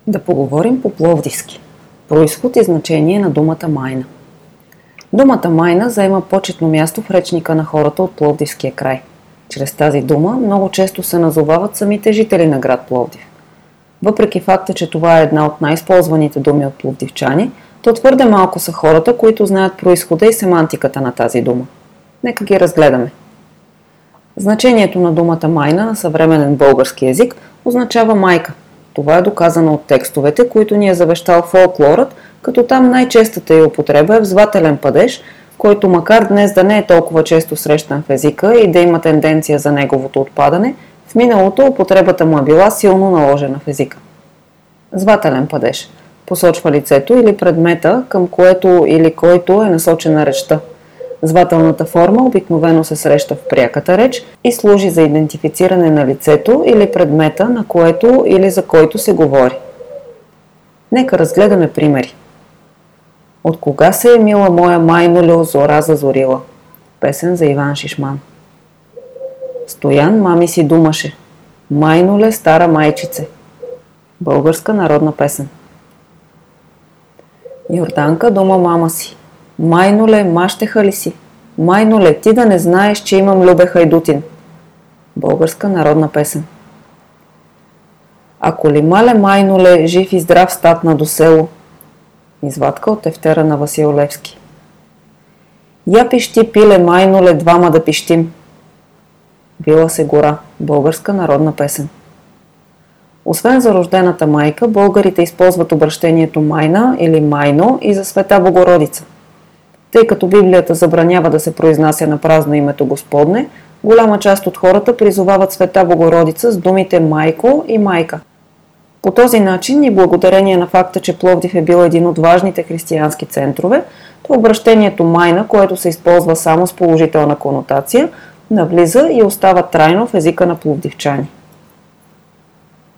Да поговорим по пловдивски. Произход и значение на думата майна. Думата майна заема почетно място в речника на хората от Пловдивския край. Чрез тази дума много често се назовават самите жители на град Пловдив. Въпреки факта, че това е една от най-използваните думи от пловдивчани, то твърде малко са хората, които знаят произхода и семантиката на тази дума. Нека ги разгледаме. Значението на думата майна на съвременен български език означава майка. Това е доказано от текстовете, които ни е завещал фолклорът, като там най-честата й употреба е в звателен падеж, който макар днес да не е толкова често срещан в езика и да има тенденция за неговото отпадане, в миналото употребата му е била силно наложена в езика. Звателен падеж посочва лицето или предмета, към което или който е насочена речта. Звателната форма обикновено се среща в пряката реч и служи за идентифициране на лицето или предмета, на което или за който се говори. Нека разгледаме примери. От кога се е мила моя майнолю, зора зазорила? Песен за Иван Шишман. Стоян мами си думаше: майноле, стара майчице. Българска народна песен. Йорданка дома мама си: майноле, мащеха ли си? Майноле, ти да не знаеш, че имам любе хайдутин. Българска народна песен. Ако ли мале майноле, жив и здрав статна до село. Извадка от тефтера на Васил Левски. Я пищи, пиле, майноле, двама да пищим. Била се гора. Българска народна песен. Освен за рождената майка, българите използват обращението майна или майно и за Света Богородица. Тъй като Библията забранява да се произнася на празно името Господне, голяма част от хората призовават Света Богородица с думите майко и майка. По този начин и благодарение на факта, че Пловдив е бил един от важните християнски центрове, то обращението майна, което се използва само с положителна конотация, навлиза и остава трайно в езика на пловдивчани.